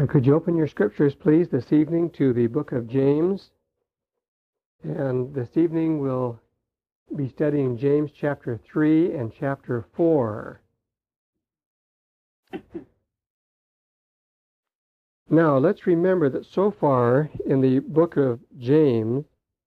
Could you open your scriptures, please, this evening to the book of James? And this evening we'll be studying James chapter 3 and chapter 4. Now, let's remember that so far in the book of James,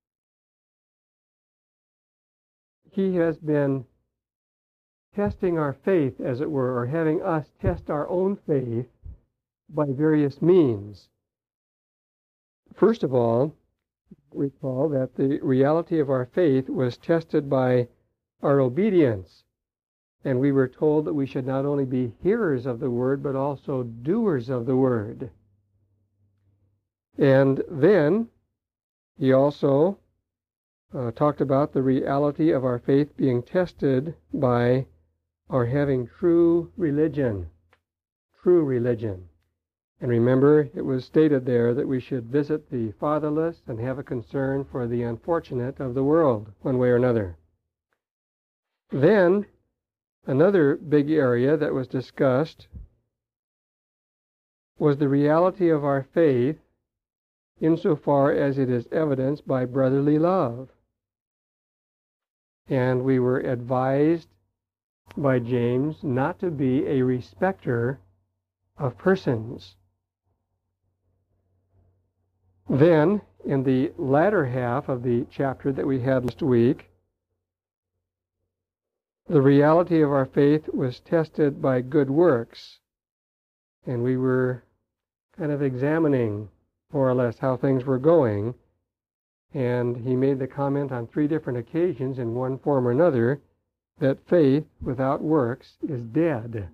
he has been testing our faith, as it were, or having us test our own faith by various means. First of all, recall that the reality of our faith was tested by our obedience. And we were told that we should not only be hearers of the word, but also doers of the word. And then he also talked about the reality of our faith being tested by our having true religion. True religion. And remember, it was stated there that we should visit the fatherless and have a concern for the unfortunate of the world, one way or another. Then, another big area that was discussed was the reality of our faith insofar as it is evidenced by brotherly love. And we were advised by James not to be a respecter of persons. Then, in the latter half of the chapter that we had last week, the reality of our faith was tested by good works. And we were kind of examining, more or less, how things were going. And he made the comment on 3 different occasions, in one form or another, that faith without works is dead.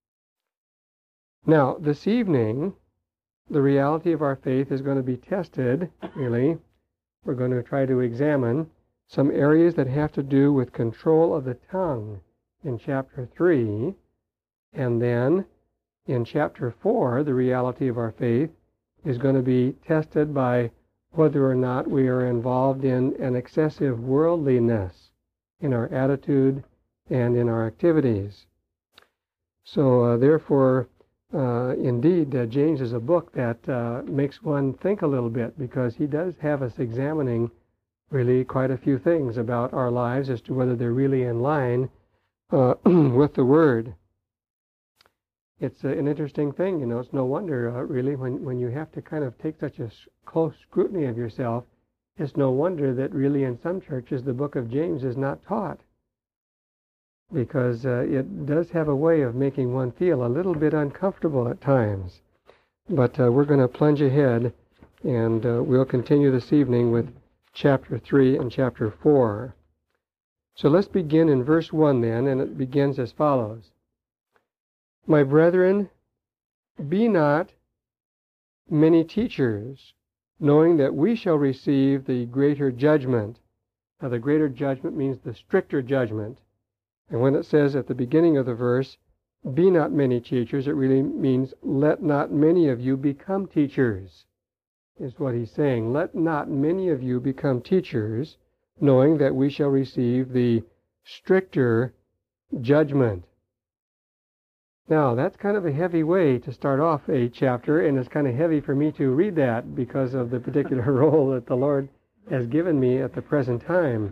Now, this evening, the reality of our faith is going to be tested, really. We're going to try to examine some areas that have to do with control of the tongue in chapter 3. And then, in chapter 4, the reality of our faith is going to be tested by whether or not we are involved in an excessive worldliness in our attitude and in our activities. So, therefore, indeed, James is a book that makes one think a little bit, because he does have us examining really quite a few things about our lives as to whether they're really in line with the Word. It's an interesting thing, it's no wonder, really, when you have to kind of take such a close scrutiny of yourself, it's no wonder that really in some churches the book of James is not taught. Because it does have a way of making one feel a little bit uncomfortable at times. But we're going to plunge ahead, and we'll continue this evening with chapter 3 and chapter 4. So let's begin in verse 1 then, and it begins as follows. My brethren, be not many teachers, knowing that we shall receive the greater judgment. Now the greater judgment means the stricter judgment. And when it says at the beginning of the verse, be not many teachers, it really means let not many of you become teachers, is what he's saying. Let not many of you become teachers, knowing that we shall receive the stricter judgment. Now, that's kind of a heavy way to start off a chapter, and it's kind of heavy for me to read that because of the particular role that the Lord has given me at the present time.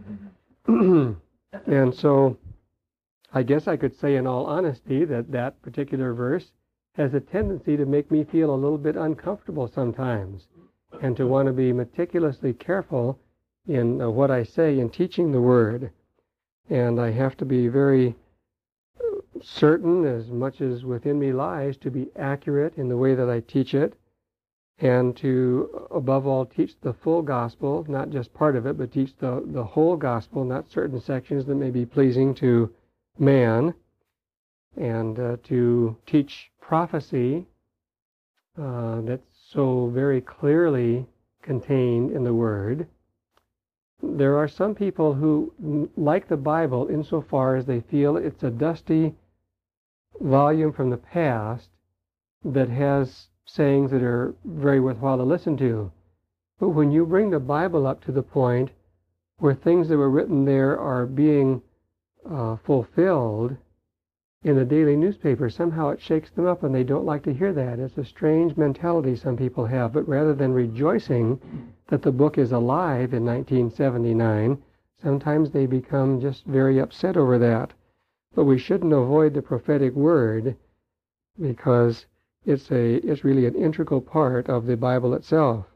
And so, I guess I could say in all honesty that that particular verse has a tendency to make me feel a little bit uncomfortable sometimes, and to want to be meticulously careful in what I say in teaching the Word. And I have to be very certain, as much as within me lies, to be accurate in the way that I teach it, and to, above all, teach the full gospel, not just part of it, but teach the whole gospel, not certain sections that may be pleasing to man, and to teach prophecy that's so very clearly contained in the Word. There are some people who like the Bible insofar as they feel it's a dusty volume from the past that has sayings that are very worthwhile to listen to. But when you bring the Bible up to the point where things that were written there are being fulfilled, in the daily newspaper, somehow it shakes them up and they don't like to hear that. It's a strange mentality some people have, but rather than rejoicing that the book is alive in 1979, sometimes they become just very upset over that. But we shouldn't avoid the prophetic word because it's really an integral part of the Bible itself.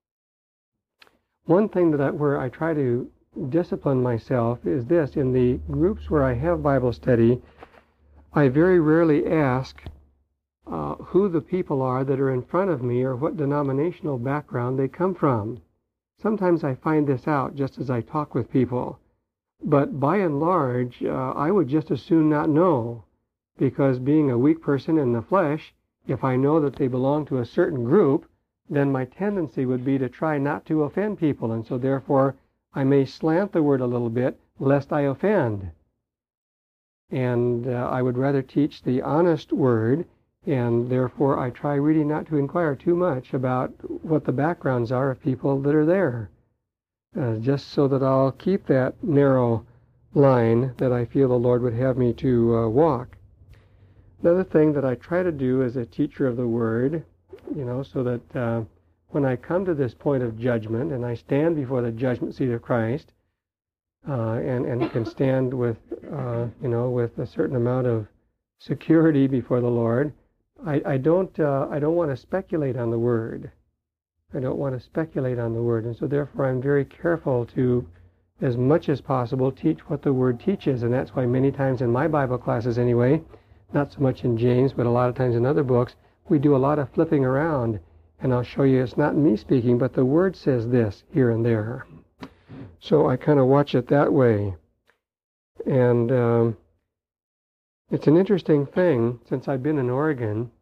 One thing where I try to discipline myself is this: in the groups where I have Bible study, I very rarely ask who the people are that are in front of me or what denominational background they come from. Sometimes I find this out just as I talk with people, but by and large, I would just as soon not know, because being a weak person in the flesh, if I know that they belong to a certain group, then my tendency would be to try not to offend people, and so therefore I may slant the word a little bit lest I offend. And I would rather teach the honest word, and therefore I try really not to inquire too much about what the backgrounds are of people that are there, just so that I'll keep that narrow line that I feel the Lord would have me to walk. Another thing that I try to do as a teacher of the Word, so that when I come to this point of judgment and I stand before the judgment seat of Christ, and can stand with a certain amount of security before the Lord, I don't want to speculate on the Word. I don't want to speculate on the Word, and so therefore I'm very careful to, as much as possible, teach what the Word teaches, and that's why many times in my Bible classes anyway, not so much in James, but a lot of times in other books, we do a lot of flipping around, and I'll show you it's not me speaking, but the Word says this here and there. So I kind of watch it that way. And it's an interesting thing, since I've been in Oregon,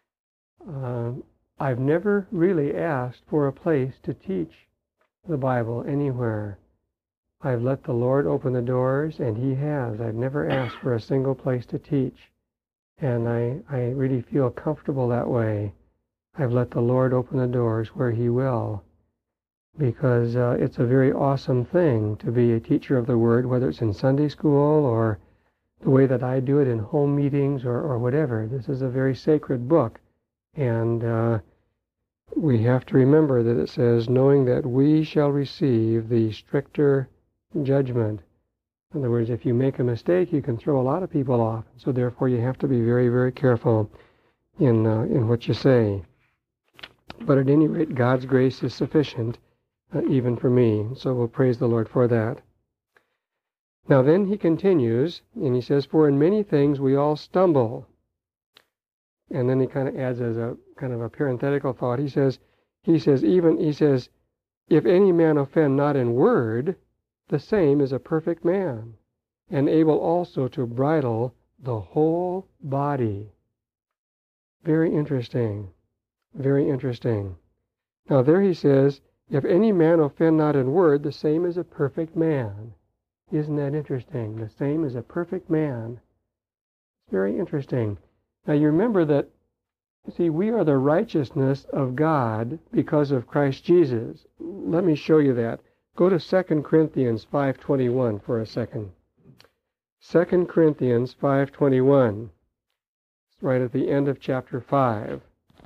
I've never really asked for a place to teach the Bible anywhere. I've let the Lord open the doors, and He has. I've never asked for a single place to teach. And I really feel comfortable that way. I've let the Lord open the doors where He will, because it's a very awesome thing to be a teacher of the Word, whether it's in Sunday school or the way that I do it in home meetings or whatever. This is a very sacred book, and we have to remember that it says, knowing that we shall receive the stricter judgment. In other words, if you make a mistake, you can throw a lot of people off. So therefore, you have to be very, very careful in what you say. But at any rate, God's grace is sufficient, even for me. So we'll praise the Lord for that. Now then he continues, and he says, for in many things we all stumble. And then he kind of adds as a kind of a parenthetical thought, he says, if any man offend not in word, the same is a perfect man, and able also to bridle the whole body. Very interesting. Very interesting. Now there he says, if any man offend not in word, the same is a perfect man. Isn't that interesting? The same is a perfect man. It's very interesting. Now you remember that, see, we are the righteousness of God because of Christ Jesus. Let me show you that. Go to 2 Corinthians 5:21 for a second. 2 Corinthians 5:21. It's right at the end of chapter 5.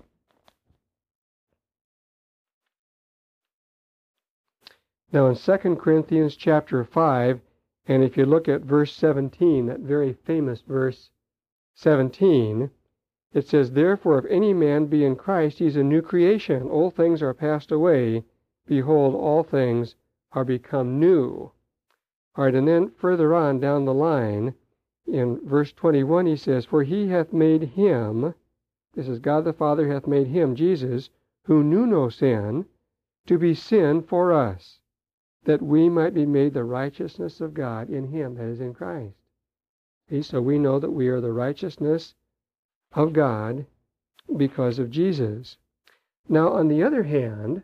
Now in 2 Corinthians chapter 5, and if you look at verse 17, that very famous verse 17, it says, therefore if any man be in Christ, he is a new creation. Old things are passed away. Behold, all things are become new. All right, and then further on down the line, in verse 21, he says, for he hath made him, this is God the Father hath made him, Jesus, who knew no sin, to be sin for us, that we might be made the righteousness of God in him, that is in Christ. See, so we know that we are the righteousness of God because of Jesus. Now, on the other hand,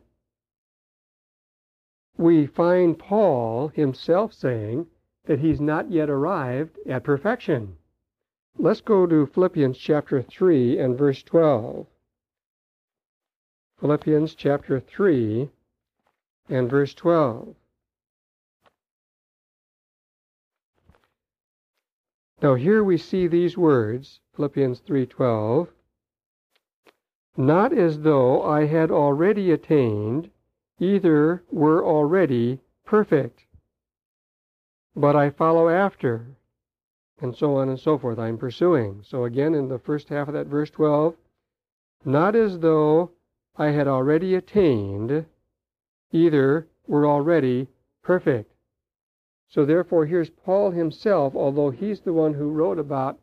we find Paul himself saying that he's not yet arrived at perfection. Let's go to Philippians chapter 3 and verse 12. Philippians chapter 3 and verse 12. Now here we see these words, Philippians 3:12, not as though I had already attained, either were already perfect, but I follow after, and so on and so forth. I'm pursuing. So again, in the first half of that verse 12, not as though I had already attained, either were already perfect. So therefore, here's Paul himself, although he's the one who wrote about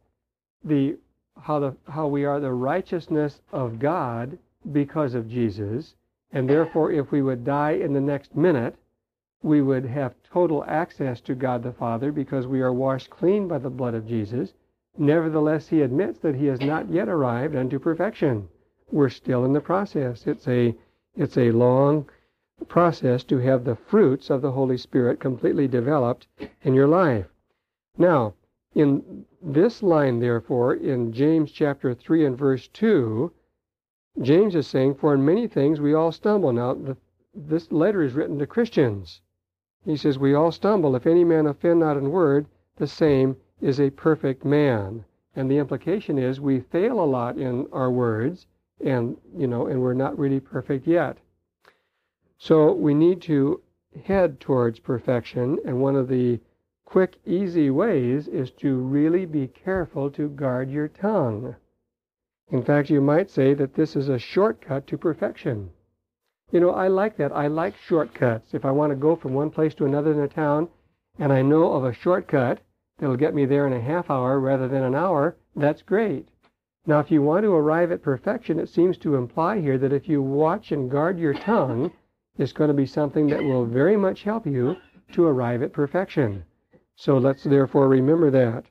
how we are the righteousness of God because of Jesus, and therefore if we would die in the next minute, we would have total access to God the Father because we are washed clean by the blood of Jesus. Nevertheless, he admits that he has not yet arrived unto perfection. We're still in the process. It's a long process to have the fruits of the Holy Spirit completely developed in your life. Now, in this line, therefore, in James chapter 3 and verse 2, James is saying, for in many things we all stumble. Now, this letter is written to Christians. He says, we all stumble. If any man offend not in word, the same is a perfect man. And the implication is we fail a lot in our words, and we're not really perfect yet. So we need to head towards perfection, and one of the quick, easy ways is to really be careful to guard your tongue. In fact, you might say that this is a shortcut to perfection. I like that. I like shortcuts. If I want to go from one place to another in a town, and I know of a shortcut that'll get me there in a half hour rather than an hour, that's great. Now, if you want to arrive at perfection, it seems to imply here that if you watch and guard your tongue, it's going to be something that will very much help you to arrive at perfection. So let's therefore remember that.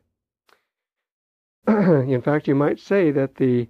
In fact, you might say that the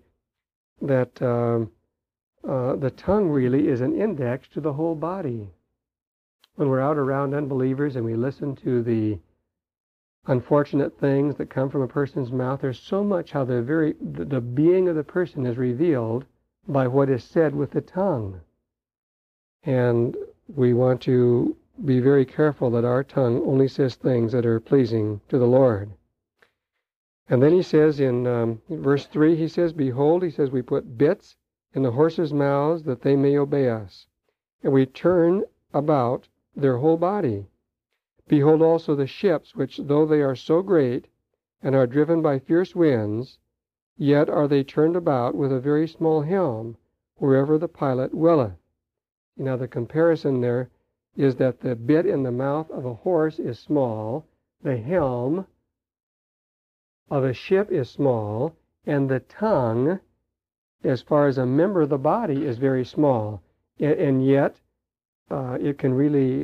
tongue really is an index to the whole body. When we're out around unbelievers and we listen to the unfortunate things that come from a person's mouth, there's so much how the being of the person is revealed by what is said with the tongue. And we want to be very careful that our tongue only says things that are pleasing to the Lord. And then he says in verse 3, he says, behold, he says, we put bits in the horses' mouths that they may obey us, and we turn about their whole body. Behold also the ships, which though they are so great, and are driven by fierce winds, yet are they turned about with a very small helm, wherever the pilot willeth. Now the comparison there is that the bit in the mouth of a horse is small, the helm of a ship is small, and the tongue, as far as a member of the body, is very small. And yet, it can really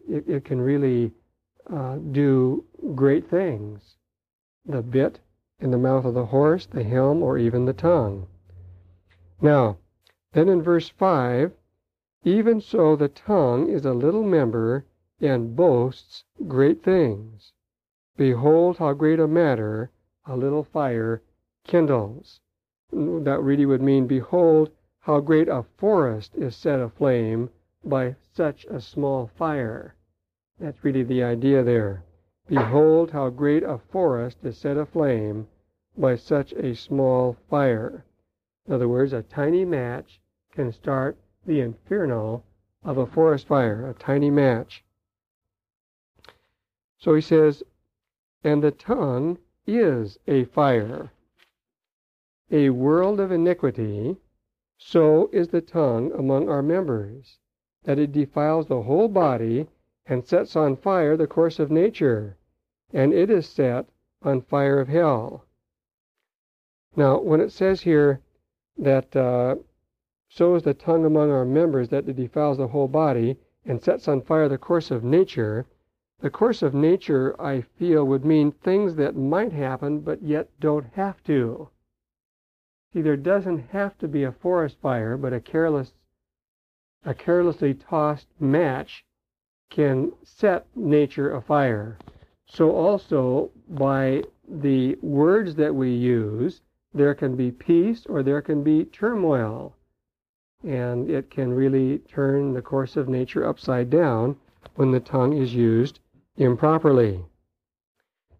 do great things. The bit in the mouth of the horse, the helm, or even the tongue. Now, then in verse 5, even so the tongue is a little member and boasts great things. Behold how great a matter a little fire kindles. That really would mean, behold how great a forest is set aflame by such a small fire. That's really the idea there. Behold how great a forest is set aflame by such a small fire. In other words, a tiny match can start the inferno of a forest fire, a tiny match. So he says, and the tongue is a fire, a world of iniquity. So is the tongue among our members, that it defiles the whole body and sets on fire the course of nature, and it is set on fire of hell. Now, when it says here that so is the tongue among our members, that it defiles the whole body and sets on fire the course of nature, the course of nature, I feel, would mean things that might happen but yet don't have to. See, there doesn't have to be a forest fire, but a carelessly tossed match can set nature afire. So also, by the words that we use, there can be peace or there can be turmoil. And it can really turn the course of nature upside down when the tongue is used improperly.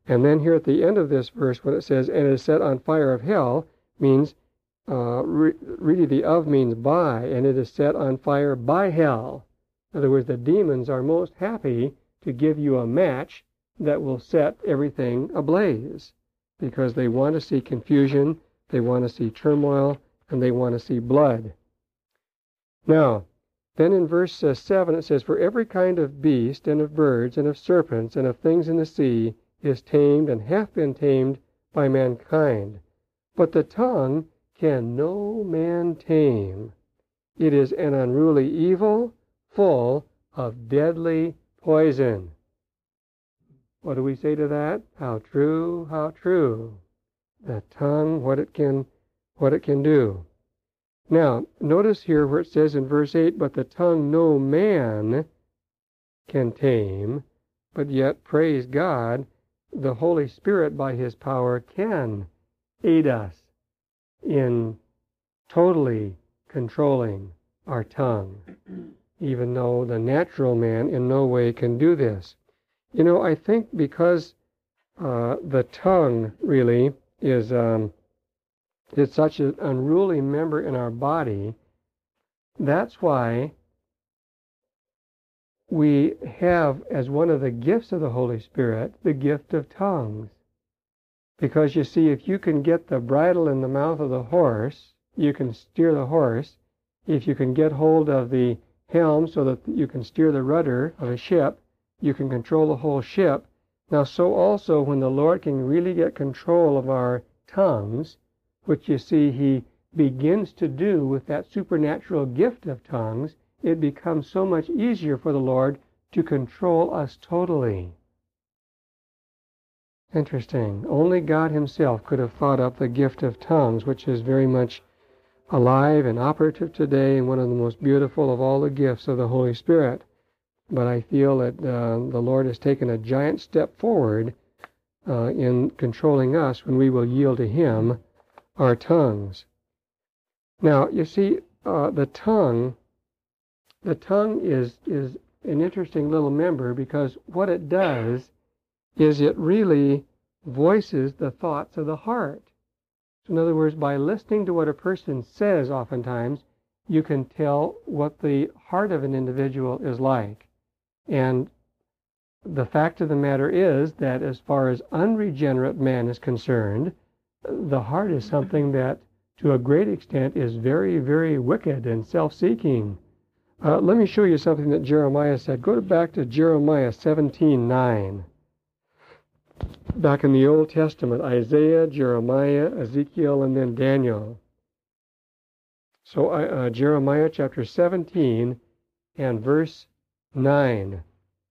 And then here at the end of this verse, when it says, and is set on fire of hell, means, really the of means by, and it is set on fire by hell. In other words, the demons are most happy to give you a match that will set everything ablaze, because they want to see confusion, they want to see turmoil, and they want to see blood. Now, then in verse 7 it says, for every kind of beast, and of birds, and of serpents, and of things in the sea, is tamed and hath been tamed by mankind. But the tongue can no man tame. It is an unruly evil, full of deadly poison. What do we say to that? How true, how true. The tongue, what it can do. Now, notice here where it says in verse 8, but the tongue no man can tame, but yet, praise God, the Holy Spirit by His power can aid us in totally controlling our tongue, even though the natural man in no way can do this. You know, I think because the tongue really is such an unruly member in our body, that's why we have, as one of the gifts of the Holy Spirit, the gift of tongues. Because you see, if you can get the bridle in the mouth of the horse, you can steer the horse. If you can get hold of the helm so that you can steer the rudder of a ship, you can control the whole ship. Now, so also when the Lord can really get control of our tongues, which you see He begins to do with that supernatural gift of tongues, it becomes so much easier for the Lord to control us totally. Interesting. Only God Himself could have thought up the gift of tongues, which is very much alive and operative today and one of the most beautiful of all the gifts of the Holy Spirit. But I feel that the Lord has taken a giant step forward in controlling us when we will yield to Him our tongues. Now, you see, the tongue is an interesting little member, because what it does is it really voices the thoughts of the heart. So in other words, by listening to what a person says oftentimes, you can tell what the heart of an individual is like. And the fact of the matter is that as far as unregenerate man is concerned, the heart is something that to a great extent is very, very wicked and self-seeking. Let me show you something that Jeremiah said. Go back to Jeremiah 17:9. Back in the Old Testament, Isaiah, Jeremiah, Ezekiel, and then Daniel. So Jeremiah chapter 17 and verse 9.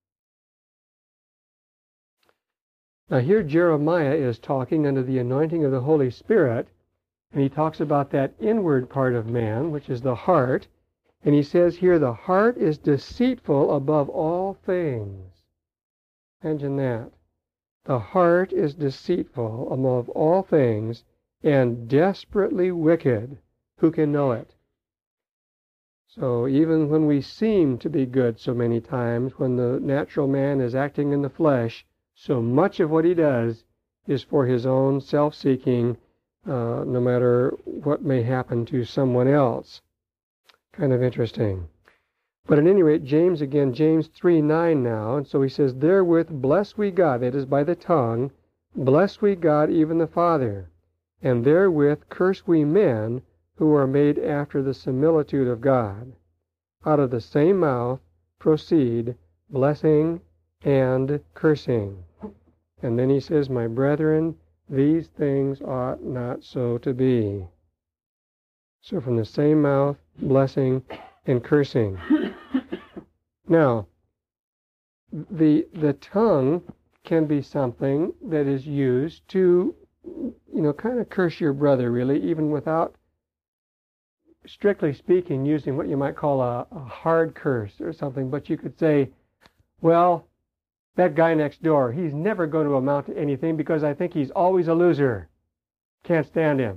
Now here Jeremiah is talking under the anointing of the Holy Spirit, and he talks about that inward part of man, which is the heart, and he says here, the heart is deceitful above all things. Imagine that. The heart is deceitful above all things and desperately wicked. Who can know it? So even when we seem to be good so many times, when the natural man is acting in the flesh, so much of what he does is for his own self-seeking, no matter what may happen to someone else. Kind of interesting. But at any rate, James 3:9 now, and so he says, therewith bless we God, that is by the tongue, bless we God even the Father, and therewith curse we men who are made after the similitude of God. Out of the same mouth proceed blessing and cursing. And then he says, my brethren, these things ought not so to be. So from the same mouth, blessing and cursing. Now, the tongue can be something that is used to, kind of curse your brother, really, even without, strictly speaking, using what you might call a hard curse or something. But you could say, well, that guy next door, he's never going to amount to anything because I think he's always a loser. Can't stand him.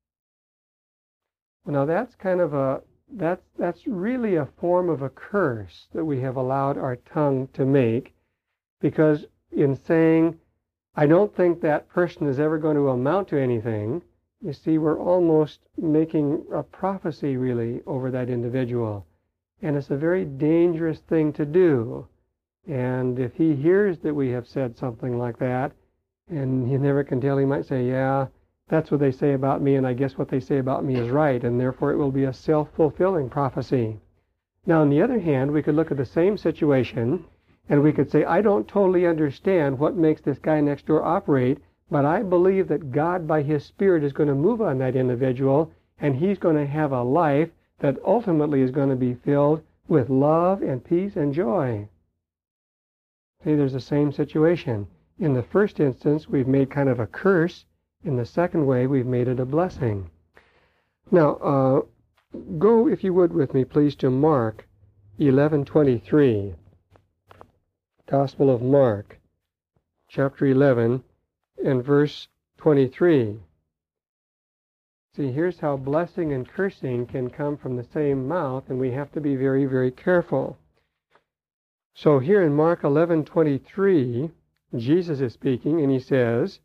Well, now that's kind of that's really a form of a curse that we have allowed our tongue to make, because in saying I don't think that person is ever going to amount to anything. You see, we're almost making a prophecy, really, over that individual. And it's a very dangerous thing to do. And if he hears that we have said something like that, and you never can tell, he might say, yeah, that's what they say about me, and I guess what they say about me is right, and therefore it will be a self-fulfilling prophecy. Now, on the other hand, we could look at the same situation, and we could say, I don't totally understand what makes this guy next door operate, but I believe that God, by His Spirit, is going to move on that individual, and he's going to have a life that ultimately is going to be filled with love and peace and joy. See, there's the same situation. In the first instance, we've made kind of a curse. In the second way, we've made it a blessing. Now, go, if you would, with me, please, to Mark 11:23. Gospel of Mark, chapter 11, and verse 23. See, here's how blessing and cursing can come from the same mouth, and we have to be very, very careful. So here in Mark 11:23, Jesus is speaking, and he says,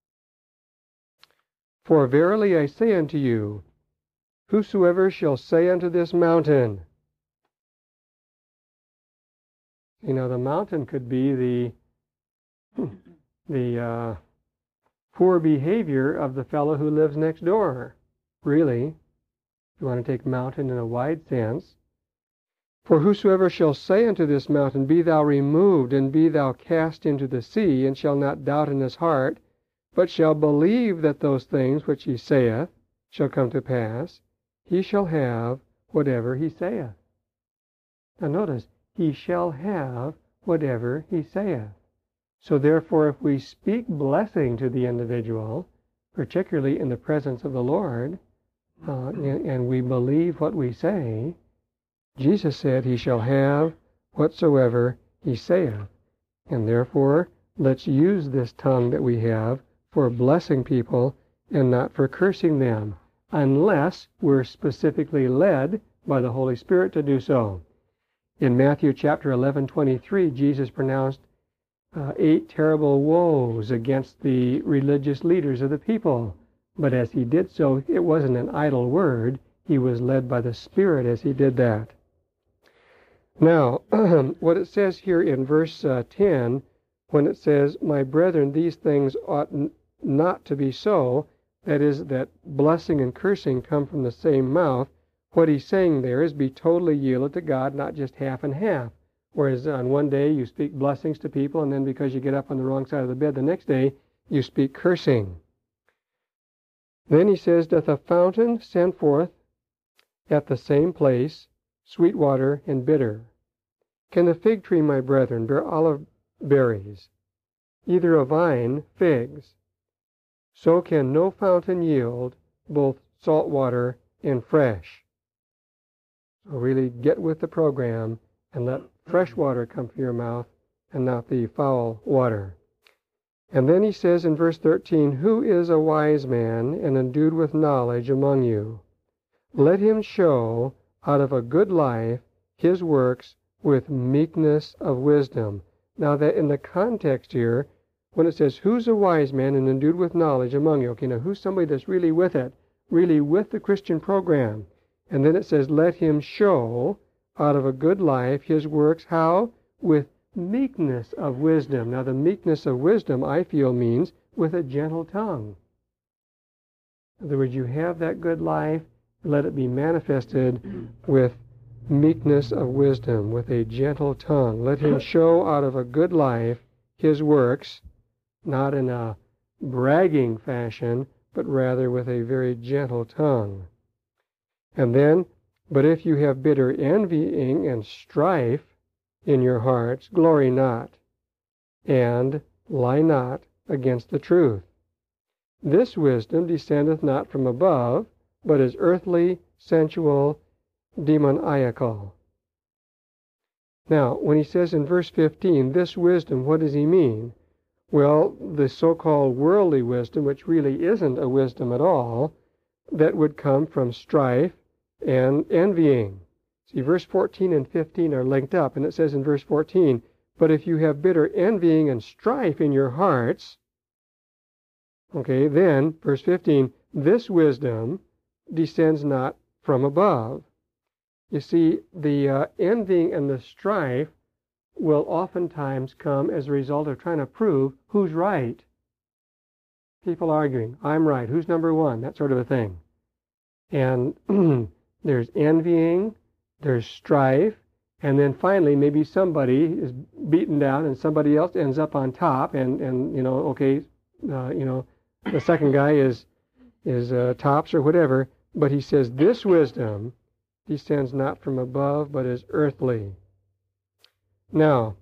For verily I say unto you, whosoever shall say unto this mountain. You know, the mountain could be the poor behavior of the fellow who lives next door, really, if you want to take mountain in a wide sense. For whosoever shall say unto this mountain, Be thou removed, and be thou cast into the sea, and shall not doubt in his heart, but shall believe that those things which he saith shall come to pass, he shall have whatever he saith. Now notice, he shall have whatever he saith. So therefore, if we speak blessing to the individual, particularly in the presence of the Lord, and we believe what we say, Jesus said he shall have whatsoever he saith. And therefore, let's use this tongue that we have for blessing people and not for cursing them, unless we're specifically led by the Holy Spirit to do so. In Matthew chapter 11:23, Jesus pronounced 8 terrible woes against the religious leaders of the people. But as he did so, it wasn't an idle word. He was led by the Spirit as he did that. Now, what it says here in verse 10, when it says, My brethren, these things ought not to be so, that is, that blessing and cursing come from the same mouth, what he's saying there is be totally yielded to God, not just half and half. Whereas on one day you speak blessings to people, and then because you get up on the wrong side of the bed the next day, you speak cursing. Then he says, Doth a fountain send forth at the same place sweet water and bitter? Can the fig tree, my brethren, bear olive berries, either a vine figs? So can no fountain yield both salt water and fresh. So really get with the program and let fresh water come from your mouth and not the foul water. And then he says in verse 13, Who is a wise man and endued with knowledge among you? Let him show out of a good life his works with meekness of wisdom. Now that in the context here, when it says, Who's a wise man and endued with knowledge among you? Okay, now who's somebody that's really with it, really with the Christian program? And then it says, Let him show out of a good life his works, how? With meekness of wisdom. Now the meekness of wisdom, I feel, means with a gentle tongue. In other words, you have that good life, let it be manifested with meekness of wisdom, with a gentle tongue. Let him show out of a good life his works, not in a bragging fashion, but rather with a very gentle tongue. And then, But if you have bitter envying and strife in your hearts, glory not, and lie not against the truth. This wisdom descendeth not from above, but is earthly, sensual, demoniacal. Now, when he says in verse 15, this wisdom, what does he mean? Well, the so-called worldly wisdom, which really isn't a wisdom at all, that would come from strife and envying. See, verse 14 and 15 are linked up, and it says in verse 14, But if you have bitter envying and strife in your hearts, Okay, then, verse 15, this wisdom descends not from above. You see, the envying and the strife will oftentimes come as a result of trying to prove who's right. People arguing, I'm right, who's number one, that sort of a thing. And there's envying, there's strife, and then finally maybe somebody is beaten down and somebody else ends up on top, and okay, the second guy is tops or whatever, but he says this wisdom descends not from above but is earthly. Now,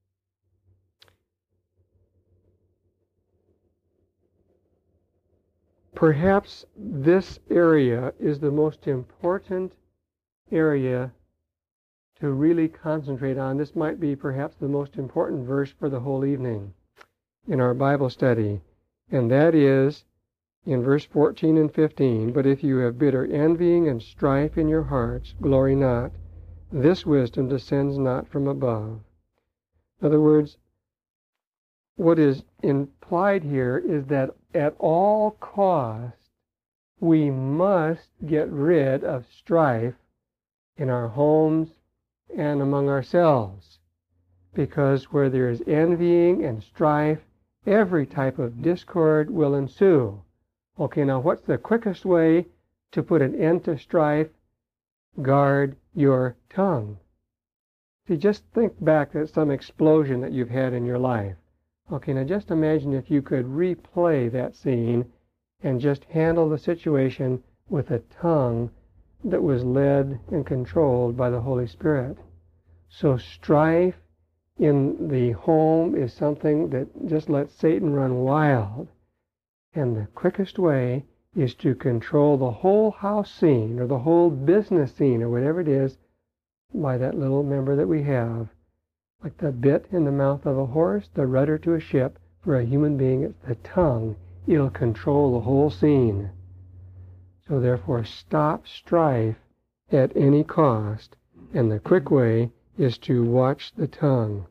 perhaps this area is the most important area to really concentrate on. This might be perhaps the most important verse for the whole evening in our Bible study, and that is in verse 14 and 15, but if you have bitter envying and strife in your hearts, glory not. This wisdom descends not from above. In other words, what is implied here is that at all costs we must get rid of strife in our homes and among ourselves, because where there is envying and strife, every type of discord will ensue. Okay, now what's the quickest way to put an end to strife? Guard your tongue. See, just think back at some explosion that you've had in your life. Okay, now just imagine if you could replay that scene and just handle the situation with a tongue that was led and controlled by the Holy Spirit. So strife in the home is something that just lets Satan run wild. And the quickest way is to control the whole house scene or the whole business scene or whatever it is by that little member that we have. Like the bit in the mouth of a horse, the rudder to a ship, for a human being, it's the tongue. It'll control the whole scene. So therefore, stop strife at any cost, and the quick way is to watch the tongue.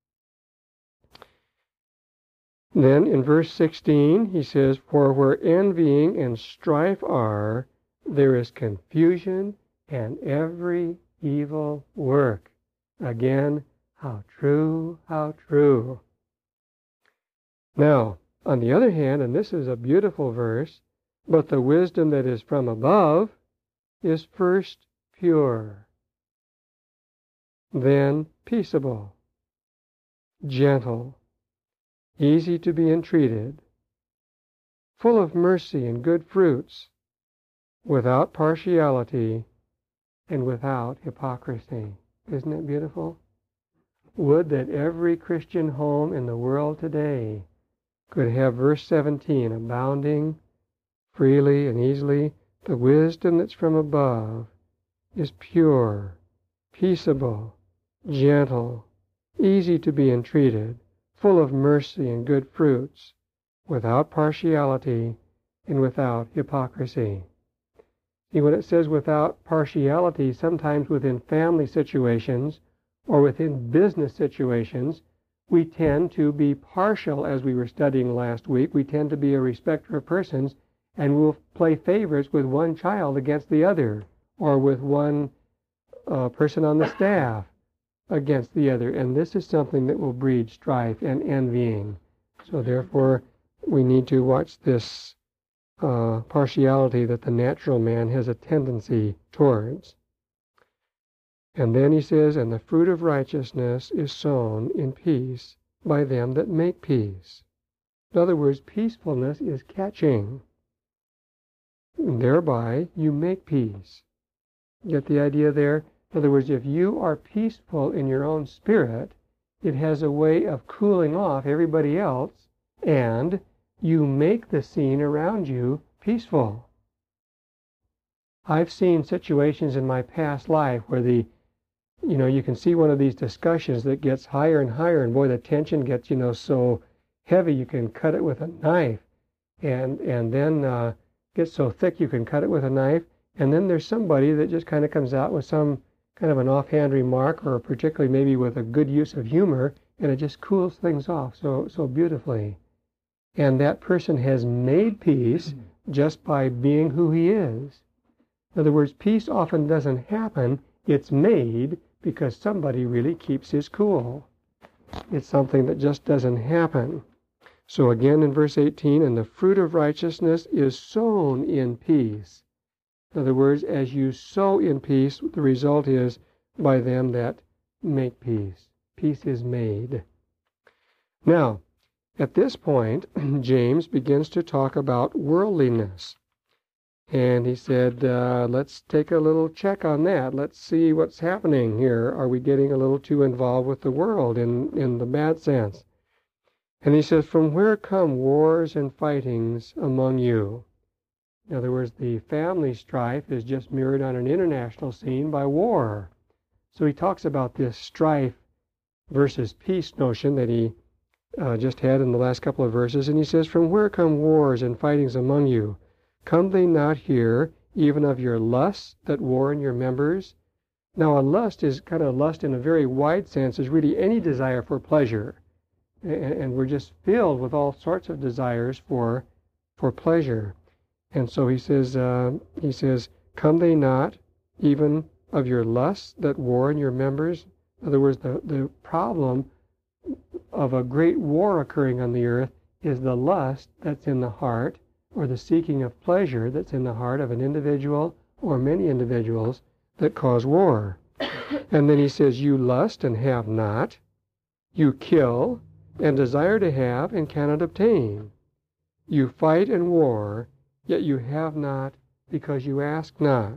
Then in verse 16, he says, for where envying and strife are, there is confusion and every evil work. Again, how true, how true. Now, on the other hand, and this is a beautiful verse, but the wisdom that is from above is first pure, then peaceable, gentle, easy to be entreated, full of mercy and good fruits, without partiality and without hypocrisy. Isn't it beautiful? Would that every Christian home in the world today could have verse 17 abounding freely and easily. The wisdom that's from above is pure, peaceable, gentle, easy to be entreated, full of mercy and good fruits, without partiality and without hypocrisy. See, when it says without partiality, sometimes within family situations or within business situations, we tend to be partial, as we were studying last week. We tend to be a respecter of persons, and we'll play favorites with one child against the other, or with one person on the staff against the other. And this is something that will breed strife and envying. So therefore, we need to watch this partiality that the natural man has a tendency towards. And then he says, and the fruit of righteousness is sown in peace by them that make peace. In other words, peacefulness is catching. And thereby you make peace. Get the idea there? In other words, if you are peaceful in your own spirit, it has a way of cooling off everybody else, and you make the scene around you peaceful. I've seen situations in my past life where you can see one of these discussions that gets higher and higher, and boy, the tension gets, so heavy you can cut it with a knife, and then gets so thick you can cut it with a knife, and then there's somebody that just kind of comes out with some kind of an offhand remark, or particularly maybe with a good use of humor, and it just cools things off so beautifully. and that person has made peace just by being who he is. In other words, peace often doesn't happen. It's made because somebody really keeps his cool. It's something that just doesn't happen. So again in verse 18, and the fruit of righteousness is sown in peace. In other words, as you sow in peace, the result is by them that make peace. Peace is made. Now, at this point, James begins to talk about worldliness. And he said, let's take a little check on that. Let's see what's happening here. Are we getting a little too involved with the world in the bad sense? And he says, from where come wars and fightings among you? In other words, the family strife is just mirrored on an international scene by war. So he talks about this strife versus peace notion that he just had in the last couple of verses. And he says, from where come wars and fightings among you? Come they not here, even of your lusts that war in your members? Now, a lust is kind of lust in a very wide sense, is really any desire for pleasure. And we're just filled with all sorts of desires for pleasure. And so he says, come they not, even of your lusts that war in your members? In other words, the problem of a great war occurring on the earth is the lust that's in the heart, or the seeking of pleasure that's in the heart of an individual or many individuals that cause war. And then he says, you lust and have not, you kill and desire to have and cannot obtain. You fight and war, yet you have not because you ask not.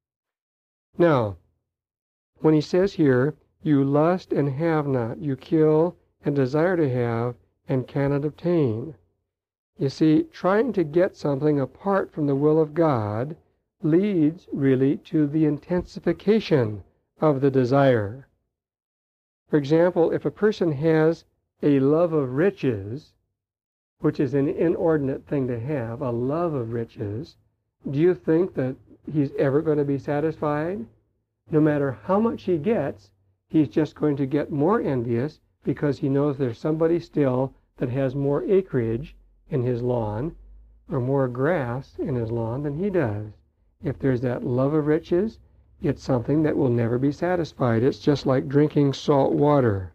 Now, when he says here, you lust and have not, you kill and desire to have and cannot obtain. You see, trying to get something apart from the will of God leads really to the intensification of the desire. For example, if a person has a love of riches, which is an inordinate thing to have, a love of riches, do you think that he's ever going to be satisfied? No matter how much he gets, he's just going to get more envious because he knows there's somebody still that has more acreage in his lawn or more grass in his lawn than he does. If there's that love of riches, it's something that will never be satisfied. It's just like drinking salt water.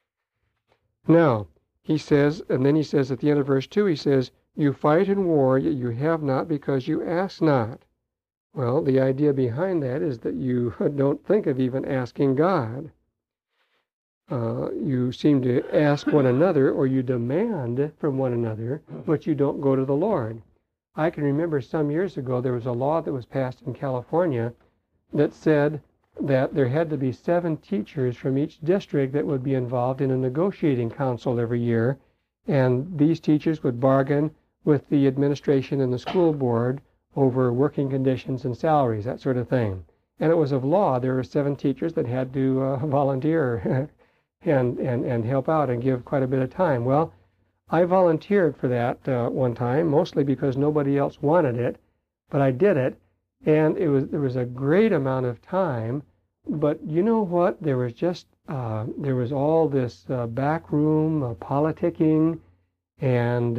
Now, he says, and then he says at the end of verse 2, he says, you fight and war, yet you have not because you ask not. Well, the idea behind that is that you don't think of even asking God. You seem to ask one another, or you demand from one another, but you don't go to the Lord. I can remember some years ago there was a law that was passed in California that said that there had to be 7 teachers from each district that would be involved in a negotiating council every year, and these teachers would bargain with the administration and the school board over working conditions and salaries, that sort of thing. And it was of law. There were 7 teachers that had to volunteer and help out and give quite a bit of time. Well, I volunteered for that one time, mostly because nobody else wanted it, but I did it, and there was a great amount of time. But you know what? There was just there was all this backroom politicking and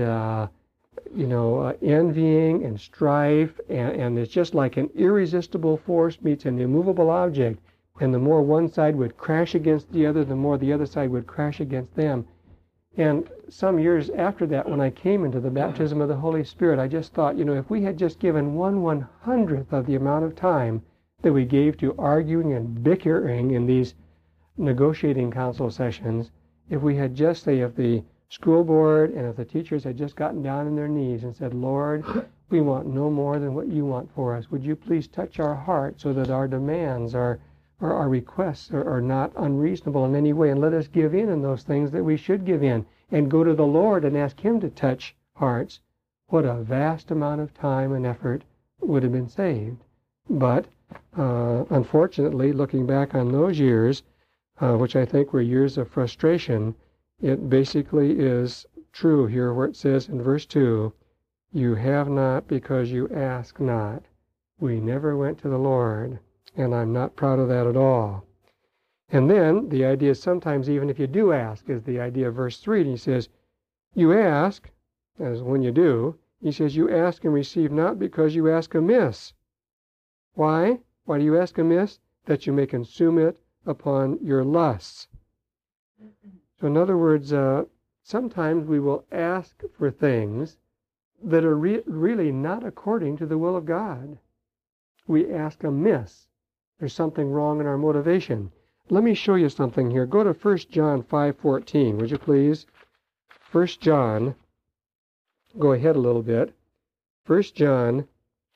envying and strife, and it's just like an irresistible force meets an immovable object. And the more one side would crash against the other, the more the other side would crash against them. And some years after that, when I came into the baptism of the Holy Spirit, I just thought, if we had just given 1/100th of the amount of time that we gave to arguing and bickering in these negotiating council sessions, if we had just, say, if the school board and if the teachers had just gotten down on their knees and said, Lord, we want no more than what you want for us. Would you please touch our heart so that our demands, our requests are not unreasonable in any way, and let us give in those things that we should give in, and go to the Lord and ask him to touch hearts. What a vast amount of time and effort would have been saved. But unfortunately, looking back on those years, which I think were years of frustration, it basically is true here where it says in verse 2, you have not because you ask not. We never went to the Lord. And I'm not proud of that at all. And then the idea is sometimes even if you do ask, is the idea of verse 3. And he says, you ask, as when you do, he says, you ask and receive not because you ask amiss. Why? Why do you ask amiss? That you may consume it upon your lusts. So in other words, sometimes we will ask for things that are really not according to the will of God. We ask amiss. There's something wrong in our motivation. Let me show you something here. Go to 1 John 5:14, would you please? 1 John, go ahead a little bit. 1 John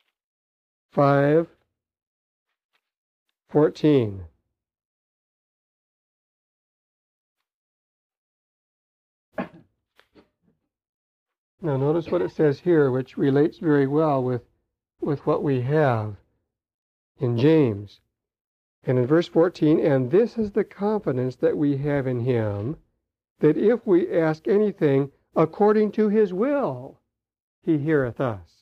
5:14. Now notice what it says here, which relates very well with what we have in James. And in verse 14, and this is the confidence that we have in him, that if we ask anything according to his will, he heareth us.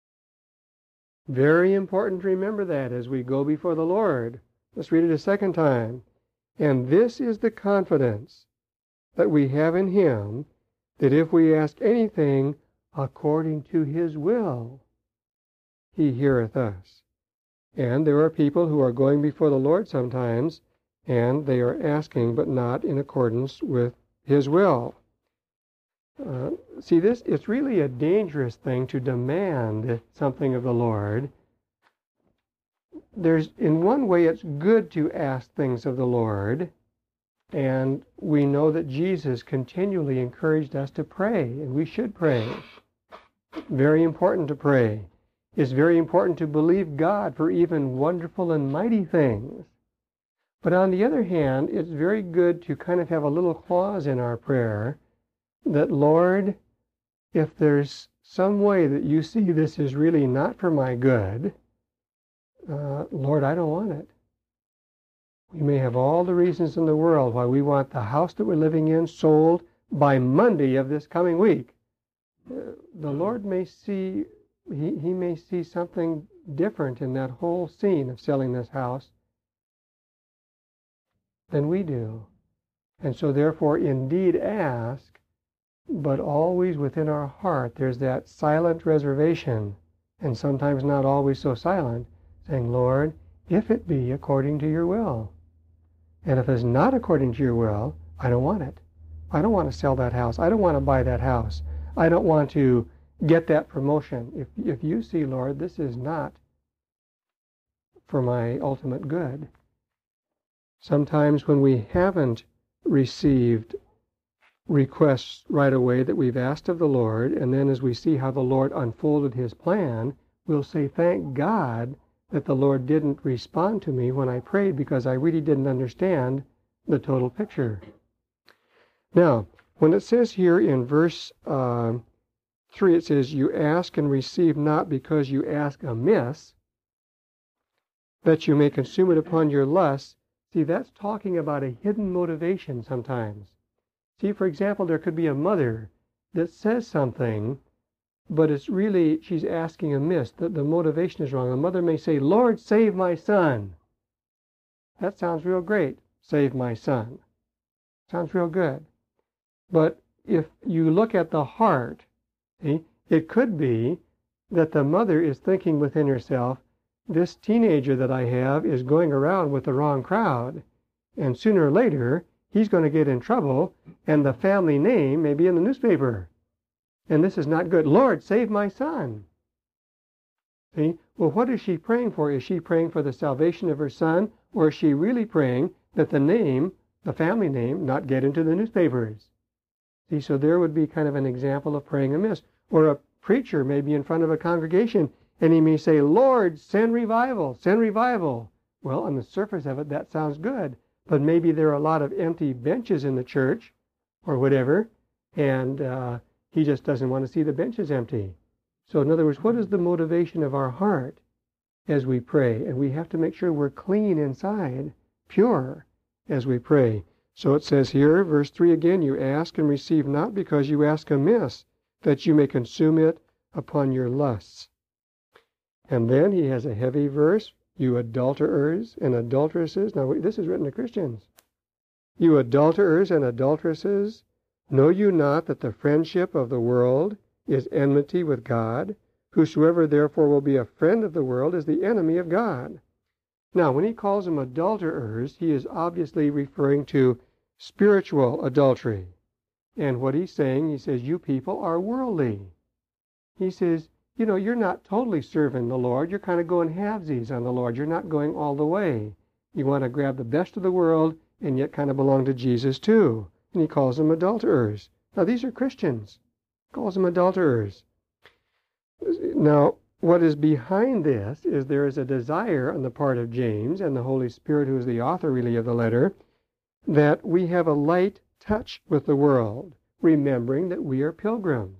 Very important to remember that as we go before the Lord. Let's read it a second time. And this is the confidence that we have in him, that if we ask anything according to his will, he heareth us. And there are people who are going before the Lord sometimes, and they are asking, but not in accordance with his will. See, it's really a dangerous thing to demand something of the Lord. In one way, it's good to ask things of the Lord, and we know that Jesus continually encouraged us to pray, and we should pray. Very important to pray. It's very important to believe God for even wonderful and mighty things. But on the other hand, it's very good to kind of have a little clause in our prayer that, Lord, if there's some way that you see this is really not for my good, Lord, I don't want it. We may have all the reasons in the world why we want the house that we're living in sold by Monday of this coming week. The Lord may see, he may see something different in that whole scene of selling this house than we do. And so therefore, indeed ask, but always within our heart there's that silent reservation, and sometimes not always so silent, saying, Lord, if it be according to your will. And if it's not according to your will, I don't want it. I don't want to sell that house. I don't want to buy that house. I don't want to get that promotion. If you see, Lord, this is not for my ultimate good. Sometimes when we haven't received requests right away that we've asked of the Lord, and then as we see how the Lord unfolded his plan, we'll say, thank God that the Lord didn't respond to me when I prayed, because I really didn't understand the total picture. Now, when it says here in verse 3, it says, you ask and receive not because you ask amiss, that you may consume it upon your lusts. See, that's talking about a hidden motivation sometimes. See, for example, there could be a mother that says something, but it's really, she's asking amiss. The motivation is wrong. The mother may say, Lord, save my son. That sounds real great. Save my son. Sounds real good. But if you look at the heart, see, it could be that the mother is thinking within herself, this teenager that I have is going around with the wrong crowd, and sooner or later he's going to get in trouble, and the family name may be in the newspaper. And this is not good. Lord, save my son. See? Well, what is she praying for? Is she praying for the salvation of her son, or is she really praying that the name, the family name, not get into the newspapers? See, so there would be kind of an example of praying amiss. Or a preacher may be in front of a congregation, and he may say, Lord, send revival, send revival. Well, on the surface of it, that sounds good. But maybe there are a lot of empty benches in the church, or whatever, and he just doesn't want to see the benches empty. So in other words, what is the motivation of our heart as we pray? And we have to make sure we're clean inside, pure, as we pray. So it says here, verse 3 again, you ask and receive not because you ask amiss, that you may consume it upon your lusts. And then he has a heavy verse, you adulterers and adulteresses. Now this is written to Christians. You adulterers and adulteresses, know you not that the friendship of the world is enmity with God. Whosoever therefore will be a friend of the world is the enemy of God. Now, when he calls them adulterers, he is obviously referring to spiritual adultery. And what he's saying, he says, you people are worldly. He says, you're not totally serving the Lord. You're kind of going halvesies on the Lord. You're not going all the way. You want to grab the best of the world and yet kind of belong to Jesus too. And he calls them adulterers. Now, these are Christians. He calls them adulterers. Now, what is behind this is there is a desire on the part of James and the Holy Spirit, who is the author really of the letter, that we have a light touch with the world, remembering that we are pilgrims.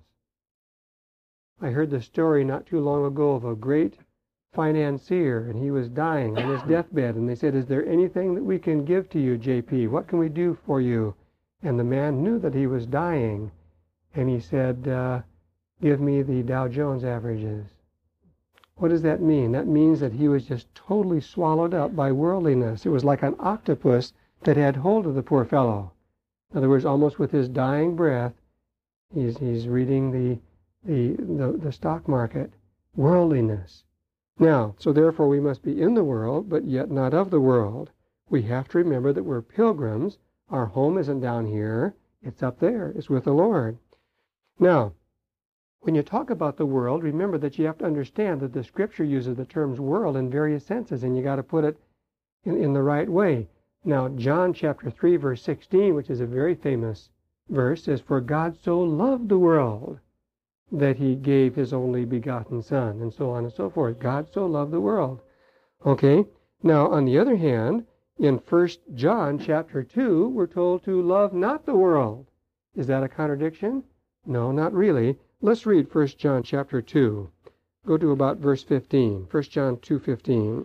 I heard the story not too long ago of a great financier, and he was dying on his deathbed, and they said, is there anything that we can give to you, JP? What can we do for you? And the man knew that he was dying, and he said, give me the Dow Jones averages. What does that mean? That means that he was just totally swallowed up by worldliness. It was like an octopus that had hold of the poor fellow. In other words, almost with his dying breath, he's reading the stock market. Worldliness. Now, so therefore we must be in the world, but yet not of the world. We have to remember that we're pilgrims. Our home isn't down here. It's up there. It's with the Lord. Now, when you talk about the world, remember that you have to understand that the Scripture uses the terms world in various senses, and you got to put it in the right way. Now, John chapter 3, verse 16, which is a very famous verse, says, for God so loved the world that he gave his only begotten Son, and so on and so forth. God so loved the world. Okay? Now, on the other hand, in 1 John chapter 2, we're told to love not the world. Is that a contradiction? No, not really. Let's read 1 John chapter 2. Go to about verse 15. 1 John 2:15.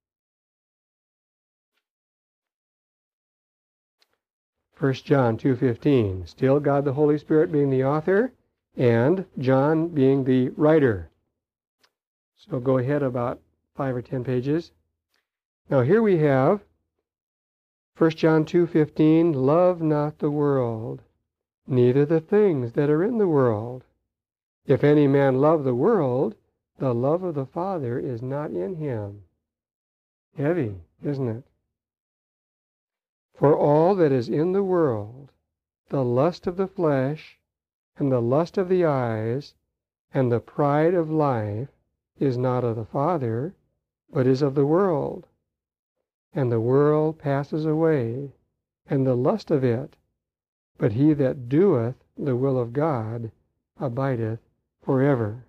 1 John 2:15. Still God the Holy Spirit being the author, and John being the writer. So go ahead about 5 or 10 pages. Now here we have 1 John 2:15, love not the world, neither the things that are in the world. If any man love the world, the love of the Father is not in him. Heavy, isn't it? For all that is in the world, the lust of the flesh, and the lust of the eyes, and the pride of life, is not of the Father, but is of the world. And the world passes away, and the lust of it, but he that doeth the will of God abideth forever.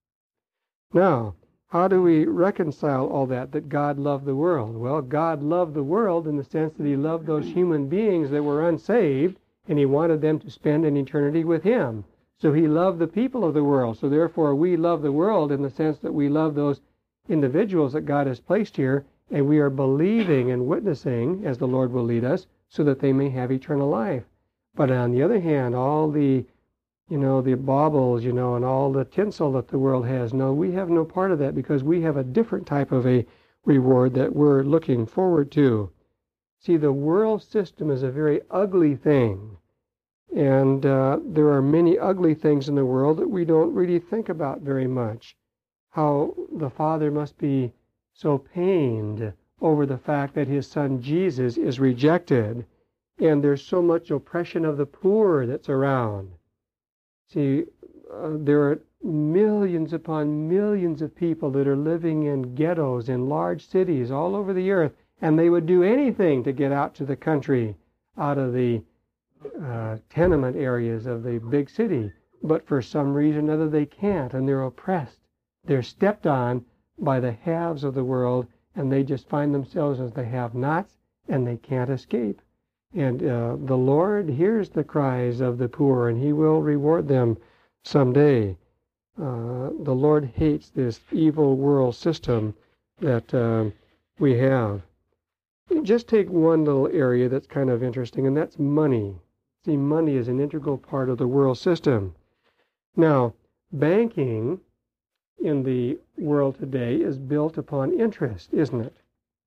Now, how do we reconcile all that God loved the world? Well, God loved the world in the sense that he loved those human beings that were unsaved, and he wanted them to spend an eternity with him. So he loved the people of the world. So therefore we love the world in the sense that we love those individuals that God has placed here, and we are believing and witnessing, as the Lord will lead us, so that they may have eternal life. But on the other hand, all the baubles, and all the tinsel that the world has, no, we have no part of that, because we have a different type of a reward that we're looking forward to. See, the world system is a very ugly thing. And there are many ugly things in the world that we don't really think about very much. How the Father must be so pained over the fact that his Son Jesus is rejected, and there's so much oppression of the poor that's around. See, there are millions upon millions of people that are living in ghettos in large cities all over the earth, and they would do anything to get out to the country, out of the tenement areas of the big city. But for some reason or other they can't, and they're oppressed. They're stepped on by the haves of the world, and they just find themselves as the have-nots, and they can't escape. And the Lord hears the cries of the poor, and he will reward them someday. The Lord hates this evil world system that we have. Just take one little area that's kind of interesting, and that's money. See, money is an integral part of the world system. Now, banking in the world today is built upon interest, isn't it?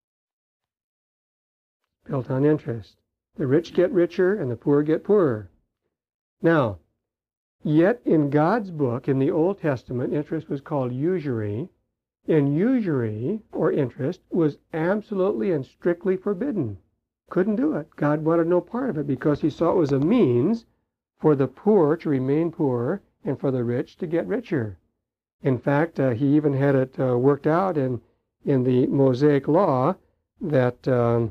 Built on interest. The rich get richer and the poor get poorer. Now, Yet in God's book, in the Old Testament, interest was called usury. And usury, or interest, was absolutely and strictly forbidden. Couldn't do it. God wanted no part of it because he saw it was a means for the poor to remain poor and for the rich to get richer. In fact, he even had it worked out in the Mosaic law that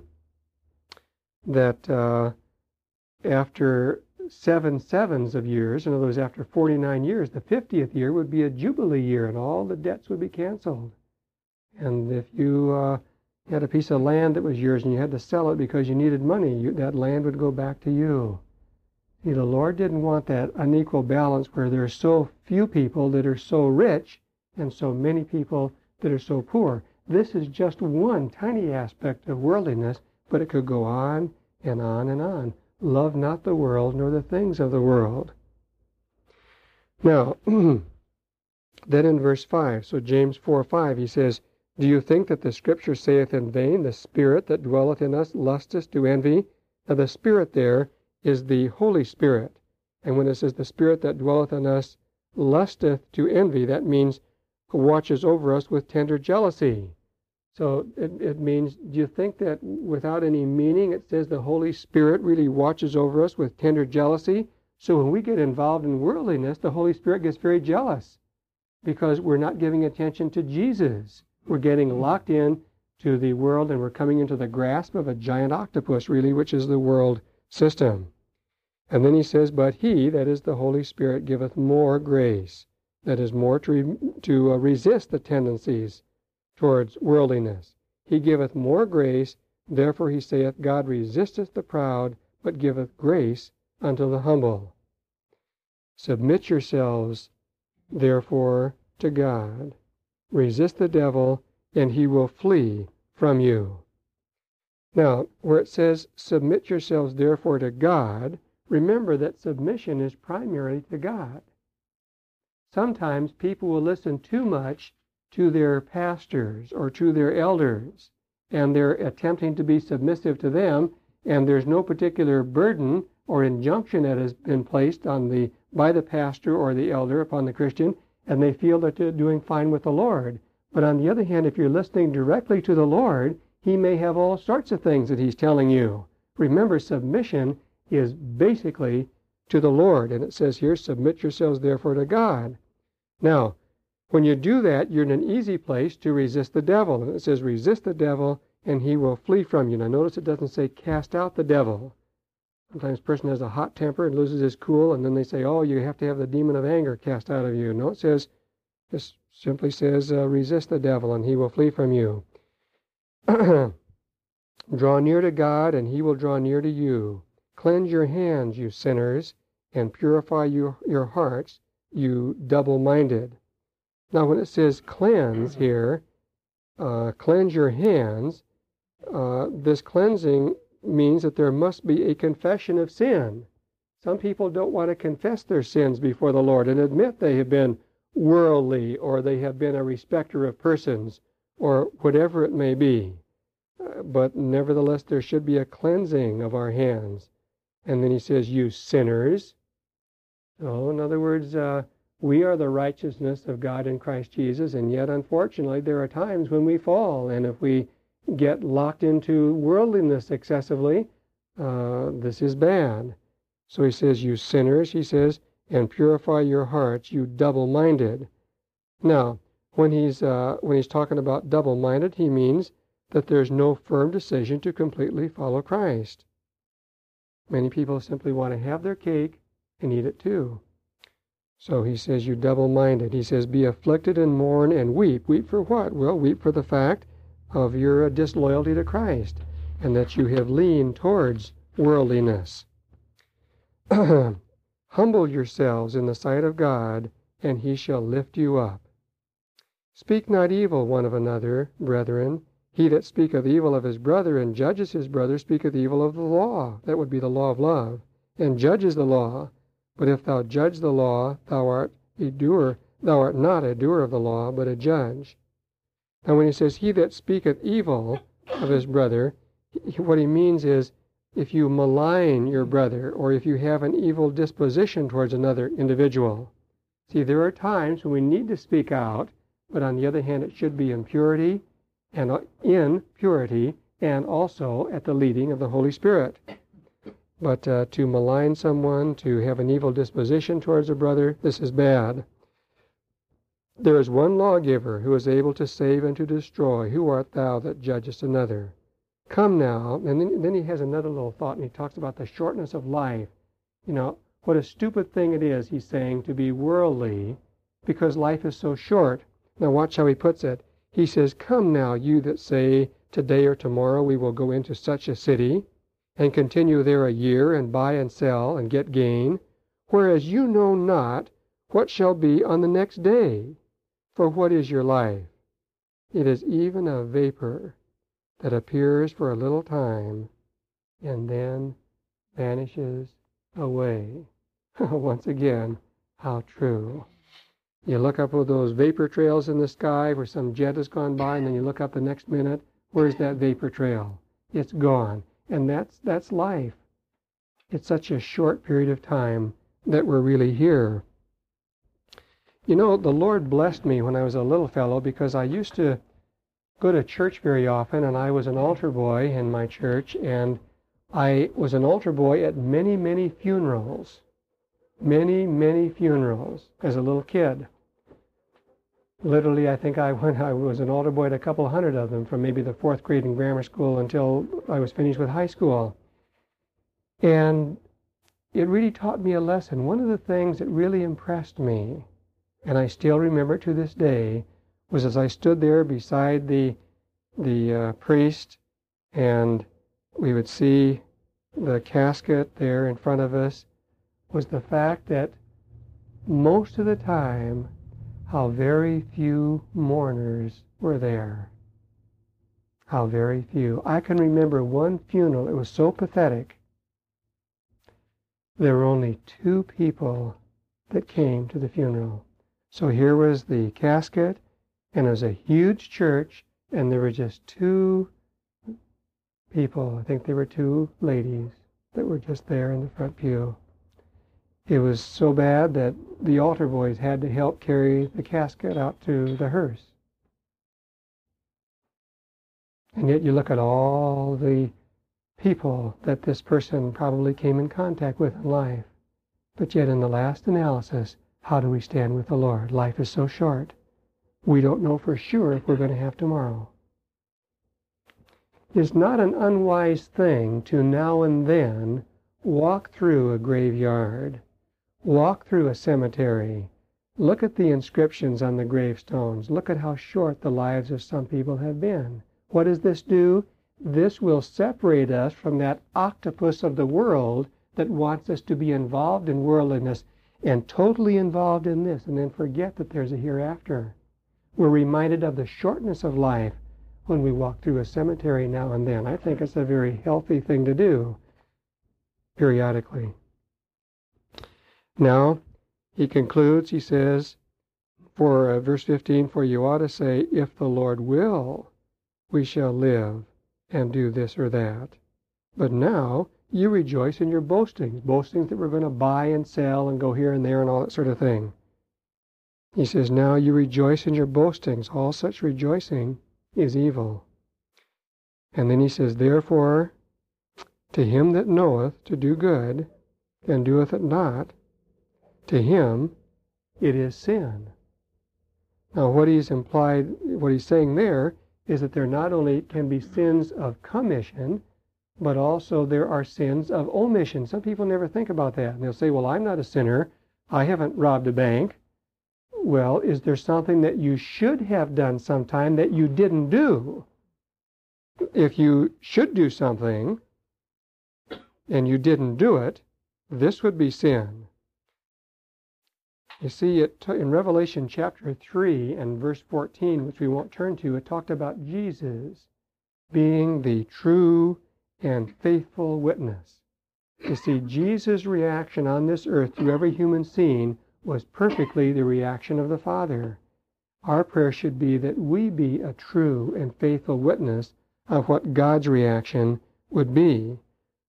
after 7 sevens of years, in other words, after 49 years, the 50th year would be a jubilee year, and all the debts would be canceled. And if you had a piece of land that was yours and you had to sell it because you needed money, that land would go back to you. See, the Lord didn't want that unequal balance where there are so few people that are so rich and so many people that are so poor. This is just one tiny aspect of worldliness, but it could go on and on and on. Love not the world nor the things of the world. Now, then in verse 5, so James 4:5, he says, do you think that the Scripture saith in vain, the Spirit that dwelleth in us lusteth to envy? Now the Spirit there is the Holy Spirit. And when it says the Spirit that dwelleth in us lusteth to envy, that means watches over us with tender jealousy. So it means, do you think that without any meaning it says the Holy Spirit really watches over us with tender jealousy? So when we get involved in worldliness, the Holy Spirit gets very jealous because we're not giving attention to Jesus. We're getting locked in to the world and we're coming into the grasp of a giant octopus, really, which is the world system. And then he says, but he, that is the Holy Spirit, giveth more grace. That is more to resist the tendencies towards worldliness. He giveth more grace, therefore he saith, God resisteth the proud, but giveth grace unto the humble. Submit yourselves, therefore, to God. Resist the devil, and he will flee from you. Now, where it says, submit yourselves, therefore, to God, remember that submission is primarily to God. Sometimes people will listen too much to their pastors or to their elders, and they're attempting to be submissive to them, and there's no particular burden or injunction that has been placed on by the pastor or the elder upon the Christian, and they feel that they're doing fine with the Lord. But on the other hand, if you're listening directly to the Lord, he may have all sorts of things that he's telling you. Remember, submission is basically to the Lord, and it says here, submit yourselves therefore to God. Now, when you do that, you're in an easy place to resist the devil. And it says, resist the devil, and he will flee from you. Now, notice it doesn't say cast out the devil. Sometimes a person has a hot temper and loses his cool, and then they say, oh, you have to have the demon of anger cast out of you. No, it says, just simply says, resist the devil, and he will flee from you. Draw near to God, and he will draw near to you. Cleanse your hands, you sinners, and purify your hearts, you double-minded. Now, when it says cleanse here, cleanse your hands, this cleansing means that there must be a confession of sin. Some people don't want to confess their sins before the Lord and admit they have been worldly or they have been a respecter of persons or whatever it may be. But nevertheless, there should be a cleansing of our hands. And then he says, you sinners. So, in other words, we are the righteousness of God in Christ Jesus, and yet, unfortunately, there are times when we fall, and if we get locked into worldliness excessively, this is bad. So he says, you sinners, he says, and purify your hearts, you double-minded. Now, when he's talking about double-minded, he means that there's no firm decision to completely follow Christ. Many people simply want to have their cake and eat it too. So he says, you double-minded. He says, be afflicted and mourn and weep. Weep for what? Well, weep for the fact of your disloyalty to Christ and that you have leaned towards worldliness. Humble yourselves in the sight of God, and he shall lift you up. Speak not evil one of another, brethren. He that speaketh evil of his brother and judges his brother speaketh evil of the law. That would be the law of love. And judges the law. But if thou judge the law, thou art a doer. Thou art not a doer of the law, but a judge. Now when he says, he that speaketh evil of his brother, what he means is if you malign your brother, or if you have an evil disposition towards another individual. See, there are times when we need to speak out, but on the other hand, it should be in purity, and also at the leading of the Holy Spirit. But to malign someone, to have an evil disposition towards a brother, this is bad. There is one lawgiver who is able to save and to destroy. Who art thou that judgest another? Come now, and then he has another little thought, and he talks about the shortness of life. You know, what a stupid thing it is, he's saying, to be worldly, because life is so short. Now watch how he puts it. He says, come now, you that say, today or tomorrow we will go into such a city, and continue there a year, and buy and sell, and get gain, whereas you know not what shall be on the next day. For what is your life? It is even a vapor that appears for a little time, and then vanishes away. Once again, how true. You look up with those vapor trails in the sky where some jet has gone by, and then you look up the next minute, where's that vapor trail? It's gone. And that's life. It's such a short period of time that we're really here. You know, the Lord blessed me when I was a little fellow, because I used to go to church very often, and I was an altar boy in my church, and I was an altar boy at many, many funerals. Many, many funerals as a little kid. Literally, I think I was an altar boy at a couple hundred of them, from maybe the 4th grade in grammar school until I was finished with high school. And it really taught me a lesson. One of the things that really impressed me, and I still remember it to this day, was as I stood there beside the priest, and we would see the casket there in front of us, was the fact that most of the time, how very few mourners were there. How very few. I can remember one funeral, it was so pathetic. There were only 2 people that came to the funeral. So here was the casket, and it was a huge church, and there were just 2 people. I think there were 2 ladies that were just there in the front pew. It was so bad that the altar boys had to help carry the casket out to the hearse. And yet you look at all the people that this person probably came in contact with in life. But yet in the last analysis, how do we stand with the Lord? Life is so short. We don't know for sure if we're going to have tomorrow. It's not an unwise thing to now and then walk through a graveyard, walk through a cemetery, look at the inscriptions on the gravestones, look at how short the lives of some people have been. What does this do? This will separate us from that octopus of the world that wants us to be involved in worldliness and totally involved in this, and then forget that there's a hereafter. We're reminded of the shortness of life when we walk through a cemetery now and then. I think it's a very healthy thing to do periodically. Now, he concludes, he says, for verse 15, for you ought to say, if the Lord will, we shall live and do this or that. But now, you rejoice in your boastings that we're going to buy and sell and go here and there and all that sort of thing. He says, now you rejoice in your boastings. All such rejoicing is evil. And then he says, therefore, to him that knoweth to do good, and doeth it not, to him it is sin. Now what he's saying there is that there not only can be sins of commission, but also there are sins of omission. Some people never think about that. And they'll say, well, I'm not a sinner. I haven't robbed a bank. Well, is there something that you should have done sometime that you didn't do? If you should do something and you didn't do it, this would be sin. You see, in Revelation chapter 3 and verse 14, which we won't turn to, it talked about Jesus being the true and faithful witness. You see, Jesus' reaction on this earth to every human scene was perfectly the reaction of the Father. Our prayer should be that we be a true and faithful witness of what God's reaction would be.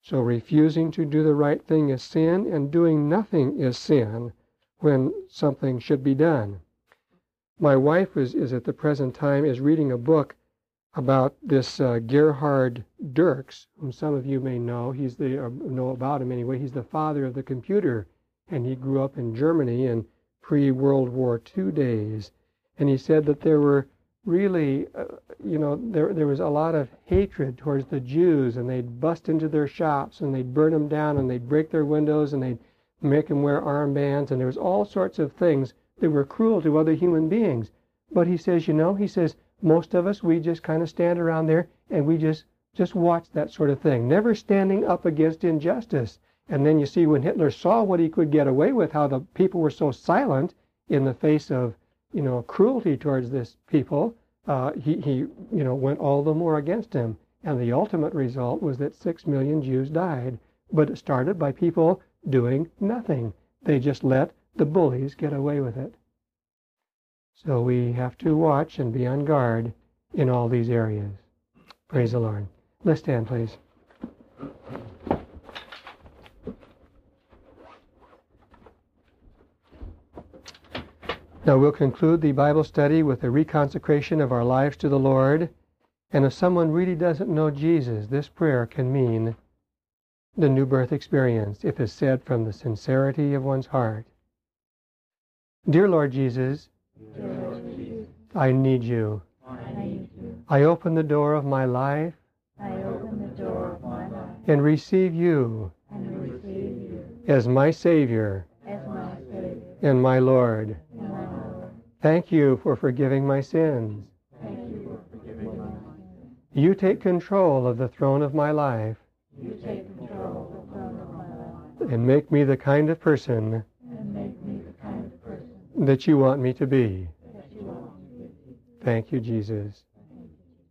So refusing to do the right thing is sin, and doing nothing is sin when something should be done. My wife is at the present time is reading a book about this Gerhard Dirks, whom some of you may know. Know about him anyway. He's the father of the computer, and he grew up in Germany in pre-World War II days. And he said that there were really, there was a lot of hatred towards the Jews, and they'd bust into their shops, and they'd burn them down, and they'd break their windows, and they'd make them wear armbands, and there was all sorts of things that were cruel to other human beings. But he says, most of us, we just kind of stand around there, and we just watch that sort of thing, never standing up against injustice. And then you see when Hitler saw what he could get away with, how the people were so silent in the face of cruelty towards this people, he went all the more against him. And the ultimate result was that 6 million Jews died. But it started by people doing nothing. They just let the bullies get away with it. So we have to watch and be on guard in all these areas. Praise the Lord. Let's stand, please. Now we'll conclude the Bible study with a reconsecration of our lives to the Lord. And if someone really doesn't know Jesus, this prayer can mean the new birth experience if it's said from the sincerity of one's heart. Dear Lord Jesus, I need you. I open the door of my life and receive you as my Savior and my Lord. Thank you for forgiving my sins. You take control of the throne of my life and make me the kind of person that you want me to be. Thank you, Jesus.